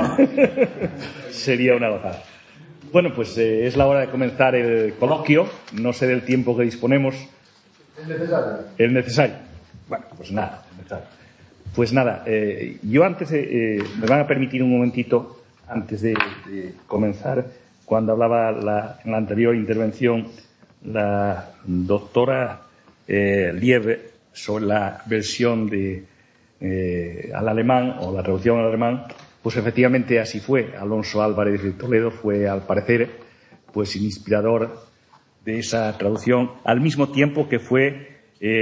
Sería una gozada. Bueno, pues es la hora de comenzar el coloquio. No sé del tiempo que disponemos. ¿Es necesario? Bueno, pues nada. Pues nada, yo antes, me van a permitir un momentito, antes de comenzar, cuando hablaba en la anterior intervención la doctora Lieve sobre la versión al alemán, o la traducción al alemán, pues efectivamente así fue. Alonso Álvarez de Toledo fue, al parecer, pues inspirador de esa traducción, al mismo tiempo que fue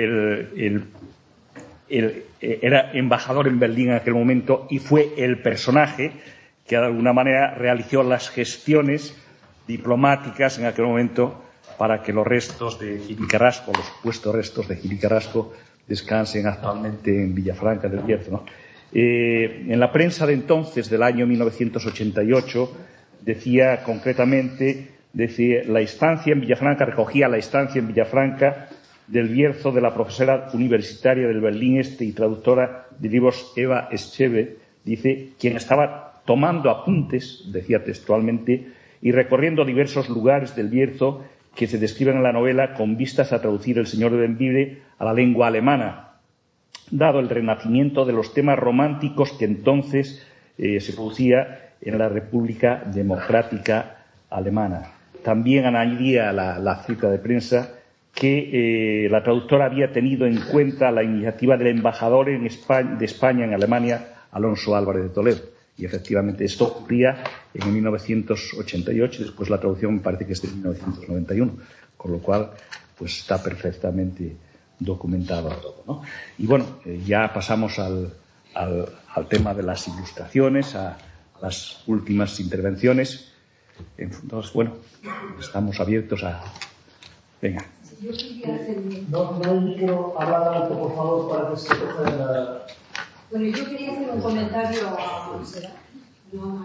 era embajador en Berlín en aquel momento y fue el personaje que de alguna manera realizó las gestiones diplomáticas en aquel momento para que los restos de Gil y Carrasco, los supuestos restos de Gil y Carrasco, descansen actualmente en Villafranca del Bierzo, ¿no? En la prensa de entonces, del año 1988, decía concretamente, la estancia en Villafranca, recogía la estancia en Villafranca del Bierzo de la profesora universitaria del Berlín Este y traductora de libros Eva Scheve, dice, quien estaba tomando apuntes, decía textualmente, y recorriendo diversos lugares del Bierzo que se describen en la novela con vistas a traducir El Señor de Bembibre a la lengua alemana, dado el renacimiento de los temas románticos que entonces se producía en la República Democrática Alemana. También añadía la cita de prensa que la traductora había tenido en cuenta la iniciativa del embajador de España en Alemania, Alonso Álvarez de Toledo. Y efectivamente esto ocurría en 1988, después la traducción me parece que es de 1991, con lo cual pues está perfectamente documentado todo, ¿no? Y bueno, ya pasamos al tema de las ilustraciones, a las últimas intervenciones. Entonces, bueno, estamos abiertos a... Venga. Yo quería hacer... No quiero hablar alto, por favor, para que se coja la... Bueno, yo quería hacer un comentario a... ¿Será? No.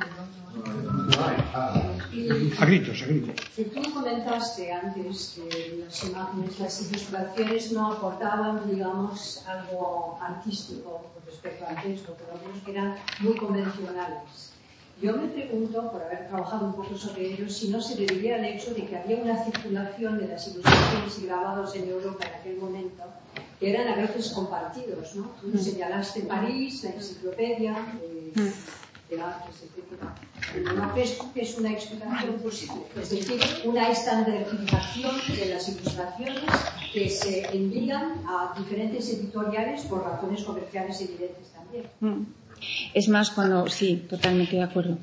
A gritos. Si tú comentaste antes que las imágenes, las ilustraciones no aportaban, digamos, algo artístico con respecto al texto, pero algunos que eran muy convencionales. Yo me pregunto, por haber trabajado un poco sobre ello, si no se debería al hecho de que había una circulación de las ilustraciones y grabados en Europa en aquel momento, que eran a veces compartidos, ¿no? Tú señalaste París, la enciclopedia de artes, etc. ¿No crees que es una explicación posible? Es decir, una estandarización de las ilustraciones que se envían a diferentes editoriales por razones comerciales evidentes también. Es más, sí, totalmente de acuerdo.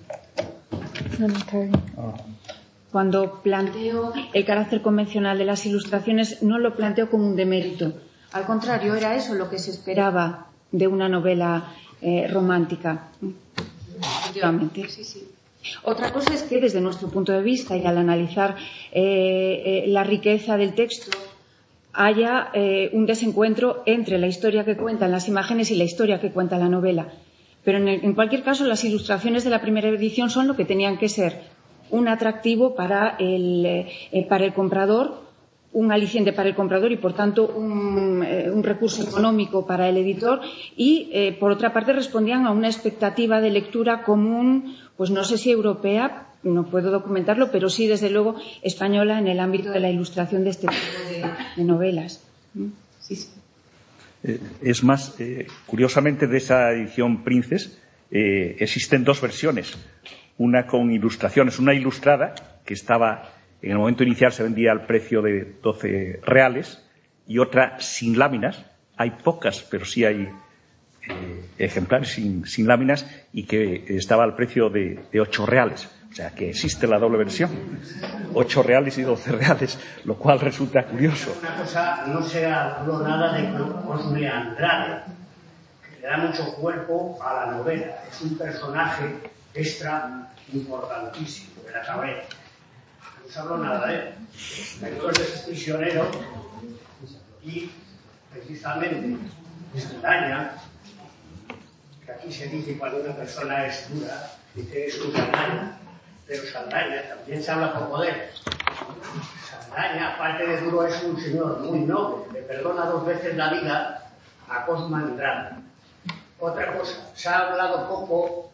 Cuando planteo el carácter convencional de las ilustraciones, no lo planteo como un demérito. Al contrario, era eso lo que se esperaba de una novela romántica. Efectivamente. Sí. Otra cosa es que, desde nuestro punto de vista y al analizar la riqueza del texto, haya un desencuentro entre la historia que cuentan las imágenes y la historia que cuenta la novela. Pero en cualquier caso, las ilustraciones de la primera edición son lo que tenían que ser: un atractivo para el comprador, un aliciente para el comprador y, por tanto, un recurso económico para el editor, y, por otra parte, respondían a una expectativa de lectura común, pues no sé si europea, no puedo documentarlo, pero sí, desde luego, española en el ámbito de la ilustración de este tipo de novelas. Sí. Es más, curiosamente, de esa edición Princes existen dos versiones. Una con ilustraciones, una ilustrada, que estaba, en el momento inicial se vendía al precio de 12 reales, y otra sin láminas. Hay pocas, pero sí hay ejemplares sin láminas, y que estaba al precio de 8 reales. O sea, que existe la doble versión, 8 reales y 12 reales, lo cual resulta curioso. Una cosa, no se habló nada de Cosme Andrade, que le da mucho cuerpo a la novela. Es un personaje extra importantísimo de la cabeza. No se habló nada de él. Entonces es prisionero y, precisamente, Saldaña, que aquí se dice cuando una persona es dura, dice que es un canalla. Pero Saldaña también se habla poco de él. Saldaña, aparte de duro, es un señor muy noble. Le perdona 2 veces la vida a Cosme Andrade. Otra cosa, se ha hablado poco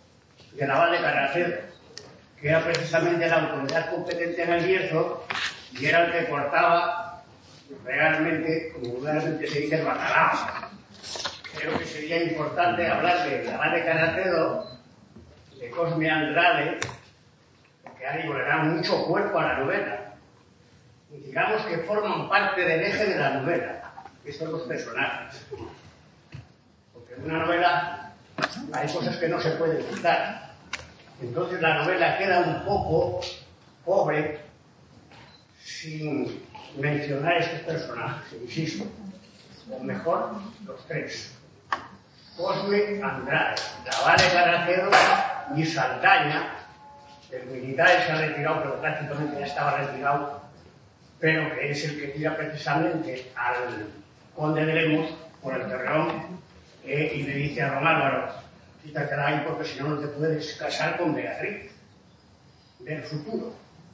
de Naval de Carracedo, que era precisamente la autoridad competente en el Bierzo y era el que cortaba realmente, como vulgarmente se dice, el bacalao. Creo que sería importante hablar de Naval de Carracedo, de Cosme Andrade, que a le da mucho cuerpo a la novela. Y digamos que forman parte del eje de la novela, que son los personajes. Porque en una novela hay cosas que no se pueden quitar. Entonces la novela queda un poco pobre sin mencionar estos personajes, insisto. O mejor, los tres. Cosme Andrade, Naval de Carracedo y Saldaña. El militar se ha retirado, pero prácticamente ya estaba retirado, pero que es el que tira precisamente al conde de Lemos por el terreno y le dice a Don Álvaro, quítatela ahí porque si no, no te puedes casar con Beatriz del futuro.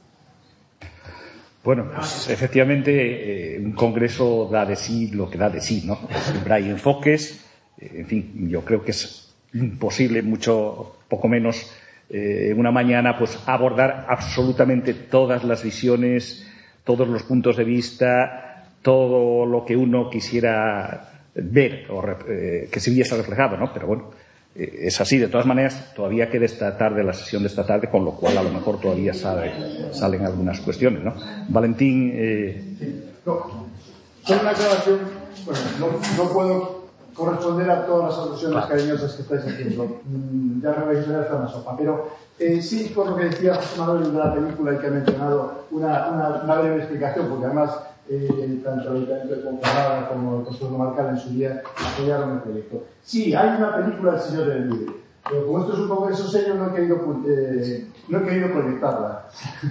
Bueno, pues efectivamente un congreso da de sí lo que da de sí, ¿no? Siempre hay enfoques, en fin, yo creo que es imposible, poco menos, en una mañana, pues abordar absolutamente todas las visiones, todos los puntos de vista, todo lo que uno quisiera ver o que se viese reflejado, ¿no? Pero bueno, es así. De todas maneras, todavía queda esta tarde, la sesión de esta tarde, con lo cual a lo mejor todavía salen algunas cuestiones, ¿no? Valentín. Sí, no. Solo una aclaración. Bueno, no puedo corresponder a todas las alusiones cariñosas que estáis haciendo. Ya me vais a ver hasta una sopa. Pero sí, por lo que decía José Manuel de la película y que ha mencionado una breve explicación, porque además tanto el Ayuntamiento de Ponferrada como el Consejo Comarcal en su día apoyaron el proyecto. Sí, hay una película del Señor del Libre, pero como esto es un congreso serio no he querido proyectarla.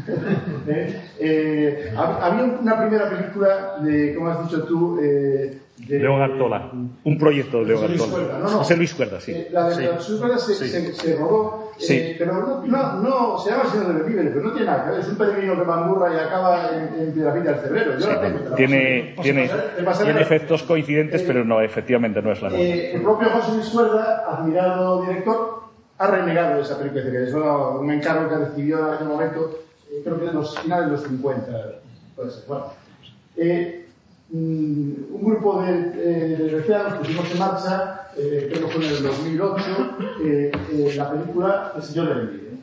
Había una primera película de, como has dicho tú, de León Artola, un proyecto de León Artola. José Luis Cuerda, sí. La de José Cuerda se rodó, pero no se llama Señor del Libre, pero no tiene nada que ver. Es un peregrino que mangurra y acaba en Piedravilla del Cebrero. Yo la tengo. Tiene efectos coincidentes, pero no, efectivamente no es la nueva. El propio José Luis Cuerda, admirado director, ha renegado de esa película, que es un encargo que recibió en aquel momento, creo que en los finales de los 50, puede ser. Bueno, un grupo de vecinos pusimos en marcha, creo que fue en el 2008, la película El Señor del Libre.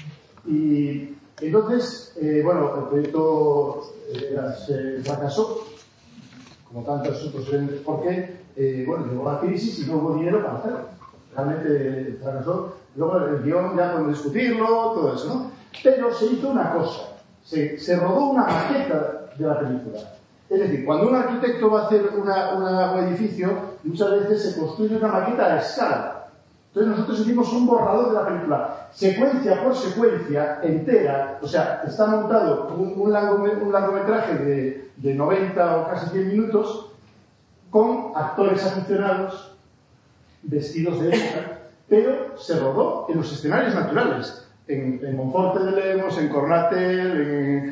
Y entonces, bueno, el proyecto fracasó, como tantos otros eventos, porque, bueno, llegó la crisis y no hubo dinero para hacerlo. Realmente fracasó. Luego el guión ya podemos discutirlo, todo eso, ¿no? Pero se hizo una cosa, se rodó una maqueta de la película. Es decir, cuando un arquitecto va a hacer un edificio, muchas veces se construye una maqueta a escala. Entonces nosotros hicimos un borrador de la película, secuencia por secuencia, entera, o sea, está montado un largometraje de 90 o casi 100 minutos, con actores aficionados, vestidos de época, pero se rodó en los escenarios naturales, en Monforte de Lemos, en Cornatel,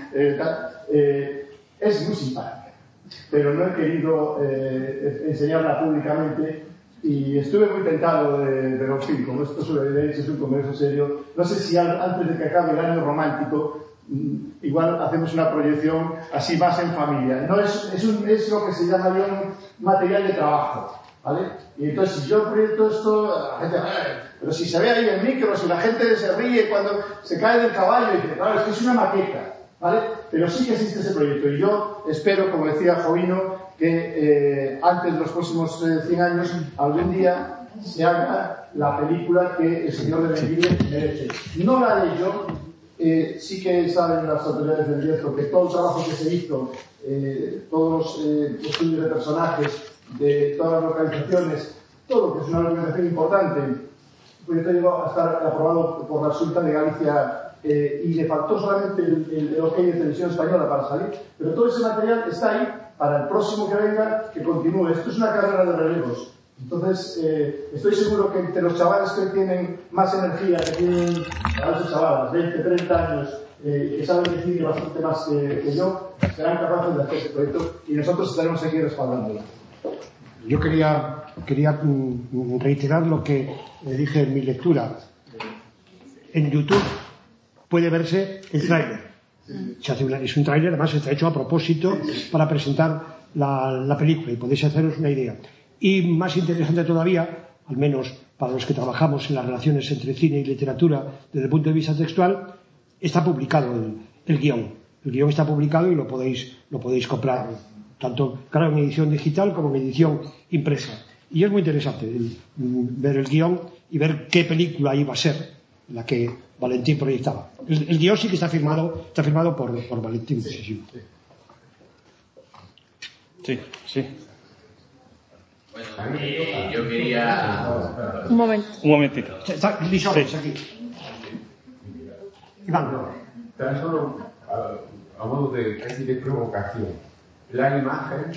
es muy simpática, pero no he querido enseñarla públicamente y estuve muy tentado pero en fin, como esto es un congreso serio, no sé si antes de que acabe el año romántico igual hacemos una proyección así más en familia. No es lo que se llama un material de trabajo, ¿vale? Y entonces si yo proyecto esto, la gente, pero si se ve ahí el micro, si la gente se ríe cuando se cae del caballo, y dice, claro, es que es una maqueta, ¿vale? Pero sí que existe ese proyecto y yo espero, como decía Jovino, que antes de los próximos 100 años, algún día se haga la película que el Señor del Libre merece. No la haré yo, sí que saben las autoridades del Bierzo que todo el trabajo que se hizo, todos los estudios de personajes, de todas las localizaciones, todo lo que es una localización importante, el proyecto llegó a estar aprobado por la Xunta de Galicia y le faltó solamente el ok de Televisión Española para salir, pero todo ese material está ahí para el próximo que venga, que continúe. Esto es una carrera de relevos. Entonces, estoy seguro que entre los chavales que tienen más energía, que tienen chavales, 20, 30 años, que saben decir bastante más que yo, serán capaces de hacer ese proyecto y nosotros estaremos aquí respaldándolo. Yo quería reiterar lo que dije en mi lectura. en YouTube puede verse el tráiler. Es un tráiler, además está hecho a propósito para presentar la película y podéis haceros una idea. Y más interesante todavía, al menos para los que trabajamos en las relaciones entre cine y literatura desde el punto de vista textual, está publicado el guión. El guión está publicado y lo podéis comprar, tanto claro en edición digital como en edición impresa. Y es muy interesante ver el guión y ver qué película iba a ser la que Valentín proyectaba. El guión sí que está firmado por Valentín. Sí. Bueno, yo quería... Un momentito. Está Lisón, aquí. Iván. Tan solo a modo de casi de provocación, la imagen,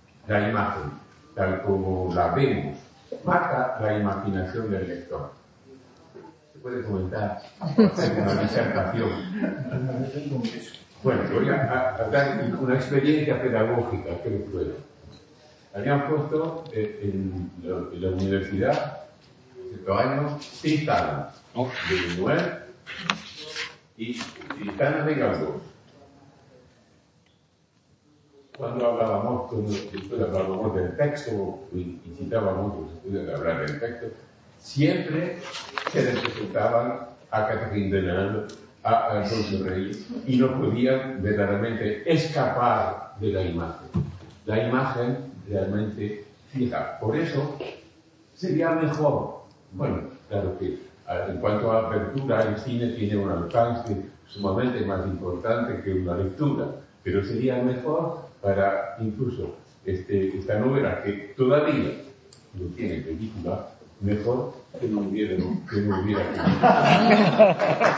tal como la vemos, marca la imaginación del lector. Se puede comentar, hacer una disertación. Bueno, voy a dar una experiencia pedagógica que puedo. Habían puesto en la universidad, hace 2 años, Tristana de Buñuel y Tristana de Galdós. Cuando hablábamos del texto y citábamos los estudios de hablar del texto, siempre se les presentaban a Catherine Deneuve, a Alfonso Reyes, y no podían verdaderamente escapar de la imagen. La imagen realmente fija. Por eso sería mejor, bueno, claro que en cuanto a apertura, el cine tiene un alcance sumamente más importante que una lectura, pero sería mejor para incluso esta novela que todavía no tiene película, mejor que no hubiera película.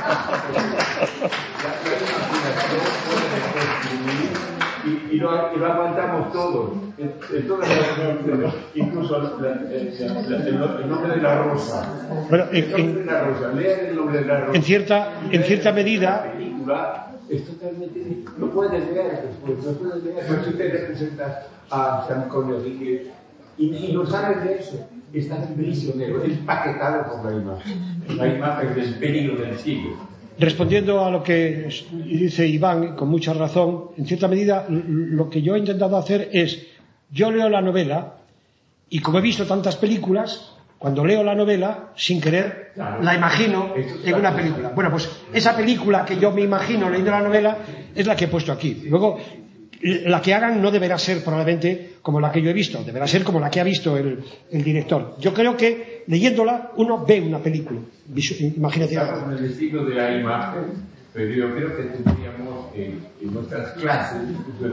Y lo aguantamos todos, en todas las relaciones, incluso el nombre de la rosa. Bueno, lean el nombre de la rosa. En cierta medida. La película es totalmente. No puedes leer después, pero si te representas a San Connery y no sabes de eso. Estás prisionero, empaquetado por la imagen del peligro del siglo. Respondiendo a lo que dice Iván, con mucha razón, en cierta medida lo que yo he intentado hacer es, yo leo la novela y como he visto tantas películas, cuando leo la novela, sin querer, la imagino en una película. Bueno, pues esa película que yo me imagino leyendo la novela es la que he puesto aquí. Luego, la que hagan no deberá ser probablemente como la que yo he visto, deberá ser como la que ha visto el director. Yo creo que leyéndola uno ve una película. Imagínate. Estamos en el estilo de la imagen, pero yo creo que tendríamos en nuestras clases de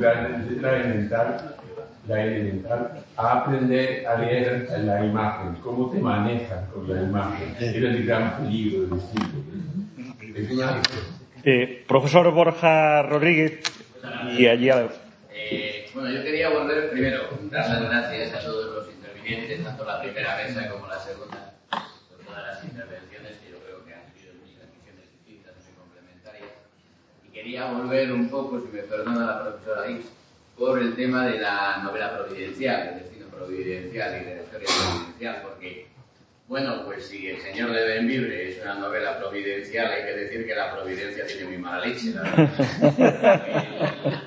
la elemental a aprender a leer la imagen, cómo te manejan con la imagen. Es el gran peligro del siglo. Es una... Profesor Borja Rodríguez. Y allí bueno, yo quería volver primero dar las gracias a todos los intervinientes, tanto la primera mesa como la segunda, por todas las intervenciones que yo creo que han sido muchas visiones distintas y complementarias. Y quería volver un poco, si me perdona la profesora X, por el tema de la novela providencial, del destino providencial y de la historia providencial, porque, bueno, pues si El señor de Bembibre es una novela providencial, hay que decir que la providencia tiene muy mala leche, la verdad.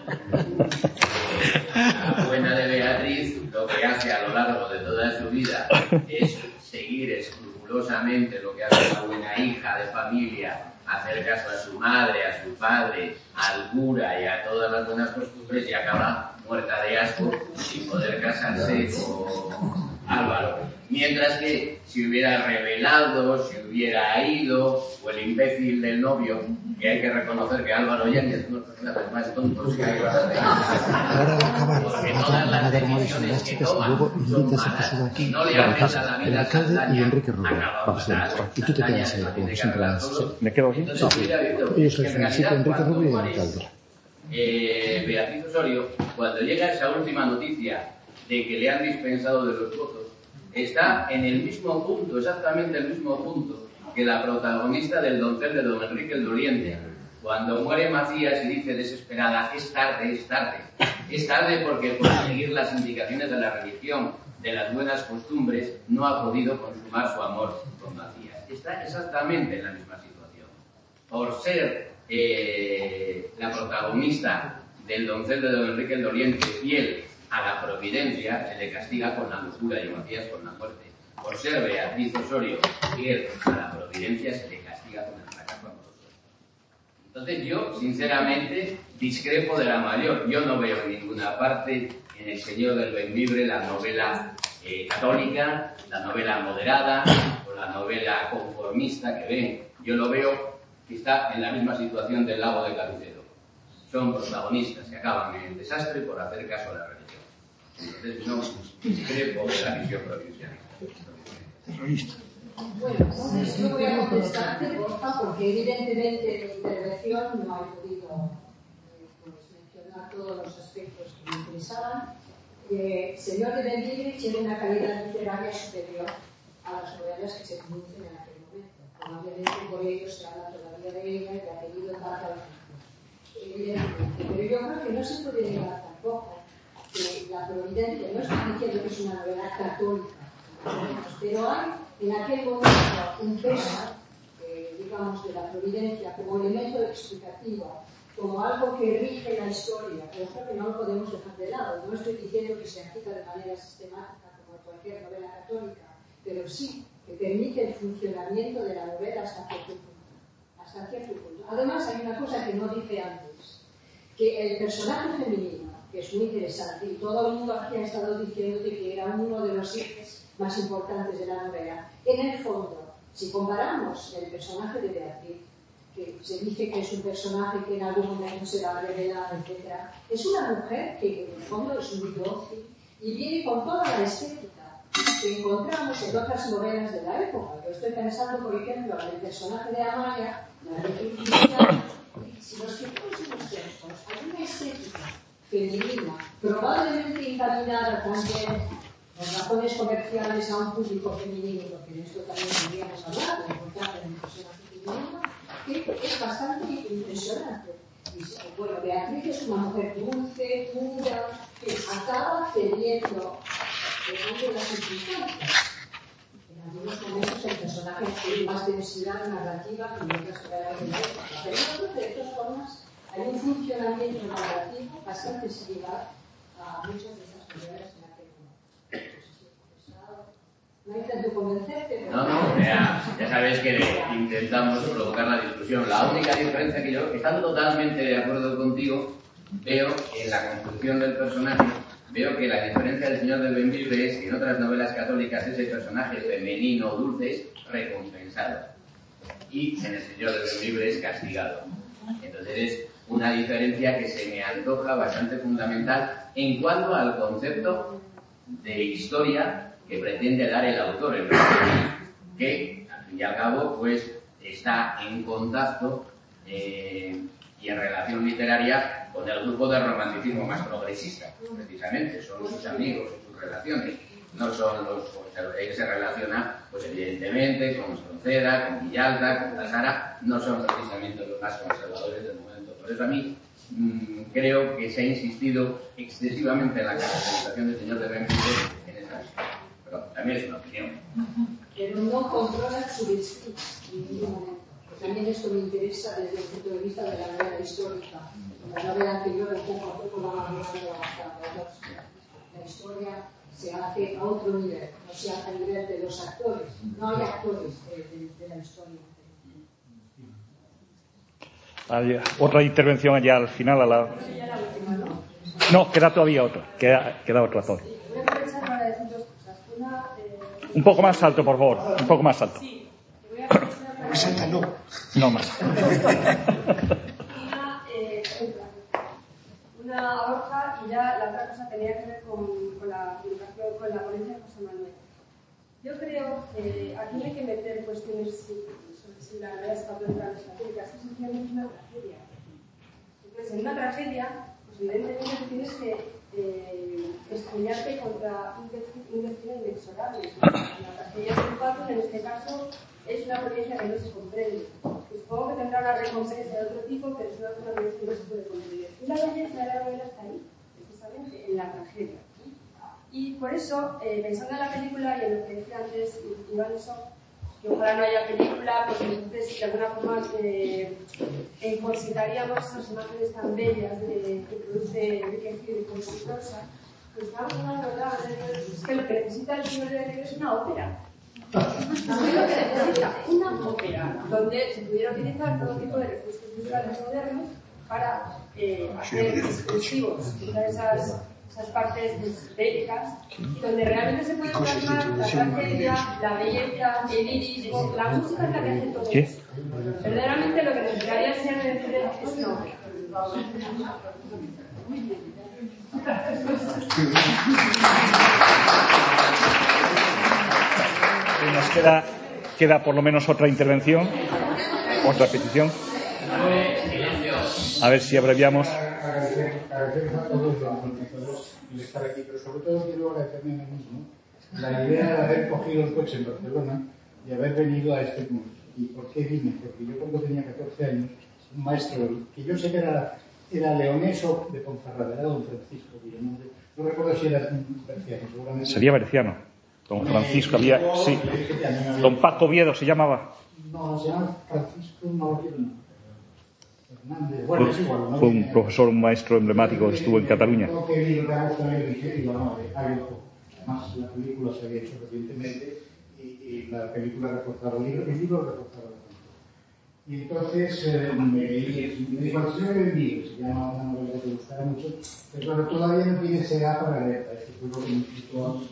La buena de Beatriz lo que hace a lo largo de toda su vida es seguir escrupulosamente lo que hace una buena hija de familia, hacer caso a su madre, a su padre, al cura y a todas las buenas costumbres, y acaba muerta de asco sin poder casarse con Álvaro. Mientras que si hubiera revelado, si hubiera ido, o el imbécil del novio, que hay que reconocer que Álvaro Yáñez es uno de los personajes más tontos que hay bastante. Ahora al acabar, van a dar una de las chicas y luego invitas a pasar aquí, no le a casa, el alcalde y Enrique Rubio, y tú te quedas ahí, como siempre lo haces. ¿Me quedo aquí? Sí. Y eso es un sitio, Enrique Rubio y el alcalde. Beatriz Osorio, cuando llega esa última noticia de que le han dispensado de los votos, está en el mismo punto, exactamente el mismo punto, que la protagonista del doncel de don Enrique el Doliente, cuando muere Macías y dice desesperada, es tarde, es tarde. Es tarde porque por seguir las indicaciones de la religión, de las buenas costumbres, no ha podido consumar su amor con Macías. Está exactamente en la misma situación. por ser la protagonista del doncel de don Enrique el Doliente, fiel a la providencia, se le castiga con la locura y Macías con la muerte. Por ser Beatriz Osorio fiel a la providencia, se le castiga con el fracaso amoroso. Entonces yo, sinceramente, discrepo de la mayor. Yo no veo en ninguna parte en El Señor del Bembibre la novela católica, la novela moderada o la novela conformista que ven. Yo lo veo que está en la misma situación del Lago de Carucedo. Son protagonistas que acaban en el desastre por hacer caso a la religión. Entonces no discrepo de la visión provincial. Bueno, entonces yo voy a contestarte, Borja, porque evidentemente en mi intervención no he podido mencionar todos los aspectos que me interesaban. Señor de Bembibre tiene una calidad literaria superior a las novelas que se producen en aquel momento. Probablemente por ello se habla todavía de ella y de apellido Bárbara. Evidentemente. Pero yo creo que no se puede negar tampoco que la providencia, no estoy diciendo que es una novela católica, pero hay en aquel momento un peso, digamos, de la providencia como elemento explicativo, como algo que rige la historia, pero creo que no lo podemos dejar de lado. No estoy diciendo que se aplica de manera sistemática como en cualquier novela católica, pero sí que permite el funcionamiento de la novela hasta cierto punto. Además, hay una cosa que no dije antes, que el personaje femenino, que es muy interesante, y todo el mundo aquí ha estado diciéndote que era uno de los ejes más importantes de la novela. En el fondo, si comparamos el personaje de Beatriz, que se dice que es un personaje que en algún momento se va a revelar, etc., es una mujer que en el fondo es muy dócil y viene con toda la estética que encontramos en otras novelas de la época. Yo estoy pensando, por ejemplo, en el personaje de Amaya, la de si nos fijamos en los textos, hay una estética femenina, probablemente encaminada también por razones comerciales a un público femenino, porque de esto también podríamos hablar, de la importancia del personaje femenino, que es bastante impresionante. Y, bueno, Beatriz es una mujer dulce, pura, que acaba cediendo ante las circunstancias. En algunos momentos el personaje tiene más densidad narrativa que en otras novelas de la época. Pero yo creo que de todas formas hay un funcionamiento narrativo bastante similar a muchas de esas novelas en aquel momento. No intento convencerte, pero... No, ya sabes que intentamos provocar la discusión. La única diferencia que yo, estando totalmente de acuerdo contigo, veo en la construcción del personaje, veo que la diferencia del Señor del Bembibre es que en otras novelas católicas ese personaje femenino dulce es recompensado y en el Señor del Bembibre es castigado. Entonces es una diferencia que se me antoja bastante fundamental en cuanto al concepto de historia que pretende dar el autor, el que al fin y al cabo pues está en contacto y en relación literaria con el grupo de romanticismo más progresista, precisamente, son sus amigos, sus relaciones, no son los, él se relaciona pues evidentemente con Espronceda, con Villalta, con Tasara, no son precisamente los más conservadores del momento. Por eso a mí creo que se ha insistido excesivamente en la caracterización del Señor de Bembibre en esta historia. Pero también es una opinión. Pero no controla su destino en ningún momento. También esto me interesa desde el punto de vista de la novela histórica. La novela anterior, poco a poco va avanzando hasta la historia se hace a otro nivel, no se hace a nivel de los actores. No hay actores de la historia. Otra intervención allá al final. No, queda todavía otro. Queda otro actor. Voy a aprovechar para decir dos cosas. Una, un poco más alto, por favor. Un poco más alto. Sí, voy a aprovechar para decir... No más. Una a Borja y ya la otra cosa tenía que ver con la comunicación, con la ponencia de José Manuel. Yo creo que aquí no hay que meter cuestiones sobre si la realidad es católica o no es católica, es sencillamente una tragedia. Entonces, en una tragedia, pues evidentemente tú tienes que estrellarte contra un destino inexorable. La tragedia del pato, en este caso, es una providencia que no se comprende. Supongo que tendrá una recompensa de otro tipo, pero es una providencia que no se puede comprender. Y la belleza de la novela está ahí, precisamente, en la tragedia. Y por eso, pensando en la película y en lo que decía antes Iván, y ojalá no haya película, porque entonces de alguna forma encorsetaríamos esas imágenes tan bellas que produce Enrique Gil y con su prosa. Pues estamos hablando, ¿verdad? Es que lo que necesita el señor de Gil es una ópera. Es lo que necesita, una ópera, donde se pudiera utilizar todo tipo de recursos culturales modernos para hacer expresivos todas esas partes bélicas, donde realmente se puede plasmar la tragedia, la belleza, el lirismo, la música es la que hace todo eso. Verdaderamente lo que necesitaría ser es una ópera. Nos queda por lo menos otra intervención, otra petición. A ver si abreviamos. Agradecer a todos los organizadores de estar aquí, pero sobre todo quiero agradecerme a mí mismo la idea de haber cogido el coche en Barcelona y haber venido a este curso. ¿Y por qué vine? Porque yo cuando tenía 14 años, un maestro que yo sé que era leonés o de Ponferrada, era don Francisco Villamonte, no recuerdo si era berciano, seguramente. Sería berciano. Don Francisco había, sí. Don Paco Viedo se llamaba. No, se llama Francisco, no lo quiero, no. Bueno, es igual, ¿no? Fue un profesor, un maestro emblemático que estuvo en Cataluña. Además, la película se había hecho recientemente y la película reforzaba el libro reforzaba el cuento. Y entonces me dijo, el señor Benville, se llama una novela que me gustaba mucho, pero claro, todavía no tiene esa para leer, este fue lo que me explicó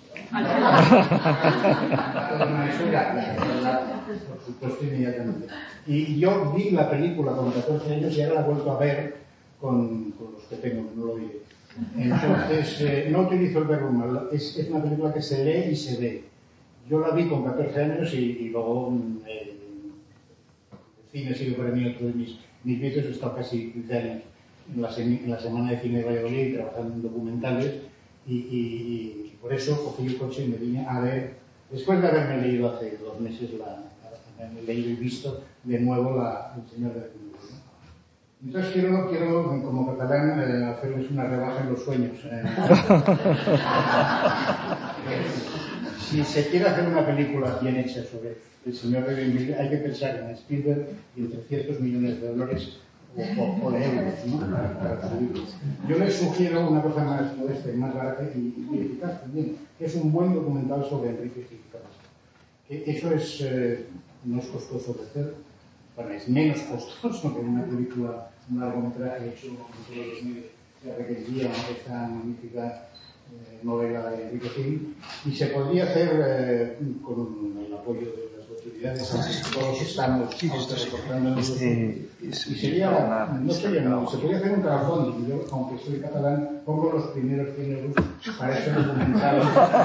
por supuesto, inmediatamente. Y yo vi la película con 14 años y ahora la he vuelto a ver con los que tengo, no lo diré. Entonces, no utilizo el verbo mal, es una película que se lee y se ve. Yo la vi con 14 años y luego el cine ha sido para mí otro de mis vicios. He estado casi 15 años en la Semana de Cine de Valladolid trabajando en documentales y por eso cogí el coche y me vine a ver, después de haberme leído hace 2 meses, haberme leído y visto de nuevo El Señor de Gil. Entonces quiero como catalán, hacerles una rebaja en los sueños. Si se quiere hacer una película bien hecha sobre El Señor de Gil, hay que pensar en Spielberg y en $300 millones o de euros, ¿no? Para subirlo. Yo les sugiero una cosa más modesta y más barata y eficaz también, que es un buen documental sobre Enrique Gil. Eso no es costoso de hacer. Bueno, es menos costoso que una película, un largometraje hecho con todos los medios que requeriría esta magnífica novela de Enrique Gil, y se podría hacer con el apoyo de las autoridades. Todos estamos recortando y sería, no sería nada, se podría hacer un crowdfunding. Yo, aunque soy catalán, pongo los primeros 100 euros para ese documental.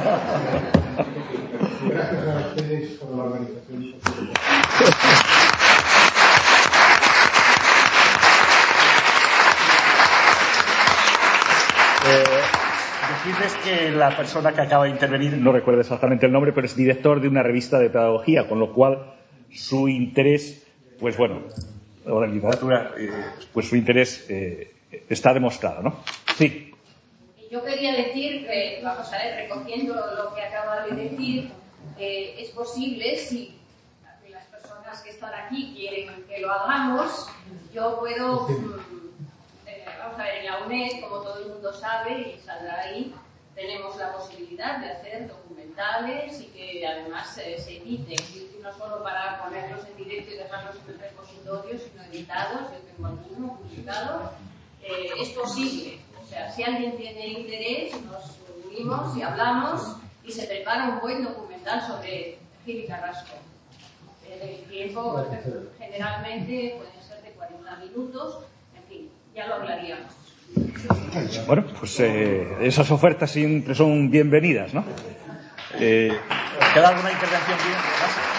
Gracias a ustedes por la organización. Decirles que la persona que acaba de intervenir, no recuerdo exactamente el nombre, pero es director de una revista de pedagogía, con lo cual su interés, pues bueno, o de literatura, pues su interés está demostrado, ¿no? Sí. Yo quería decir, vamos a ver, recogiendo lo que acaba de decir, es posible, si las personas que están aquí quieren que lo hagamos, yo puedo... Vamos a ver, en la UNED, como todo el mundo sabe, y saldrá ahí, tenemos la posibilidad de hacer documentales y que además se editen, no solo para ponerlos en directo y dejarlos en el repositorio, sino editados. Yo tengo alguno publicado. Es posible. O sea, si alguien tiene interés, nos unimos y hablamos y se prepara un buen documental sobre Gil y Carrasco. El tiempo generalmente pueden ser de 40 minutos. Ya lo hablaríamos. Bueno, pues esas ofertas siempre son bienvenidas, ¿no? ¿Queda alguna intervención bien?